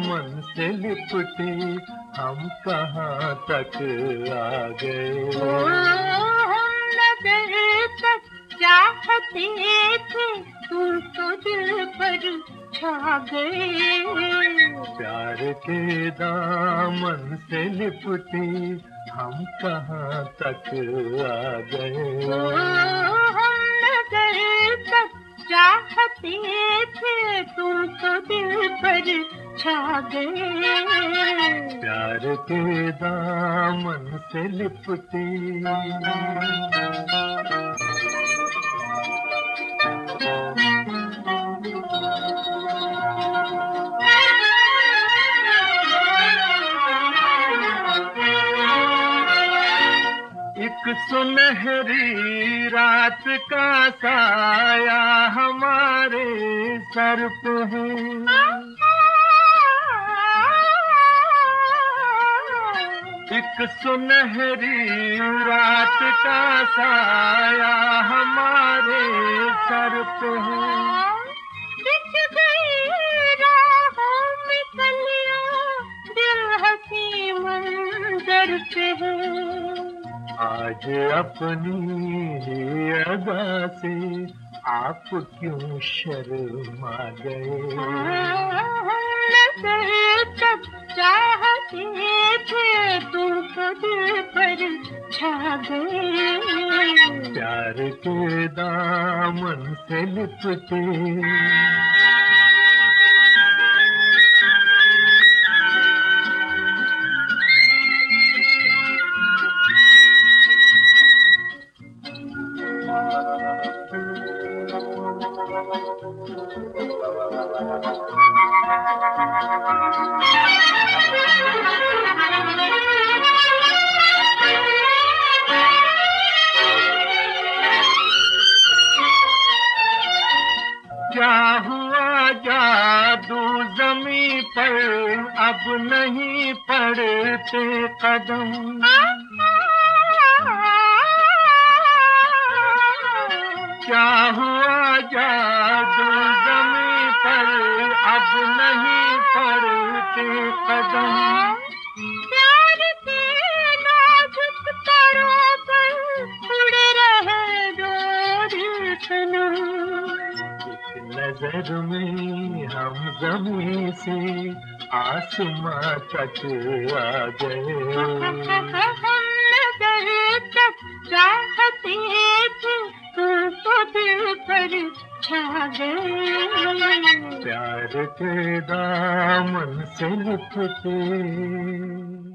दामन से लिपटे हम कहाँ तक आ गए। हम नजर तक चाहते थे, तुम तो दिल पर छा गए। प्यार के दामन से लिपटे हम कहाँ तक आ गए। हम नजर तक चाहते थे, तुम तो दिल पर छा गए। प्यार के दामन से लिपटे। एक सुनहरी रात का साया हमारे सर पे है। एक सुनहरी रात का साया हमारे सर पे है। बिछ गई राहों में कलियां, दिल हंसी मंजर पे है। आज अपनी ही अदा से आप क्यों शर्मा गए। तक चाहते थे, तुम तो दिल पर छा गए। प्यार के दामन से लिपटे। क्या हुआ जादू ज़मीं पर, अब नहीं पड़ते कदम। क्या हुआ जादू ज़मीं पर, अब नहीं पड़ते कदम। प्यार के नाजुक तारों पर उड़ रहे दो दिल सनम। नजर में हम ज़मीं से आसमां तक आ गए। हम नजर तक चाहते थे, तुम तो दिल पर छा गए। प्यार के दामन से लिपटे।